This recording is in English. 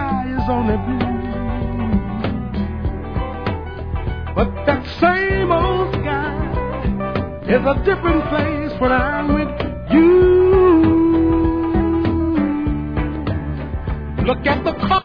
sky is only blue. But that same old sky is a different place when I'm with you. Look at the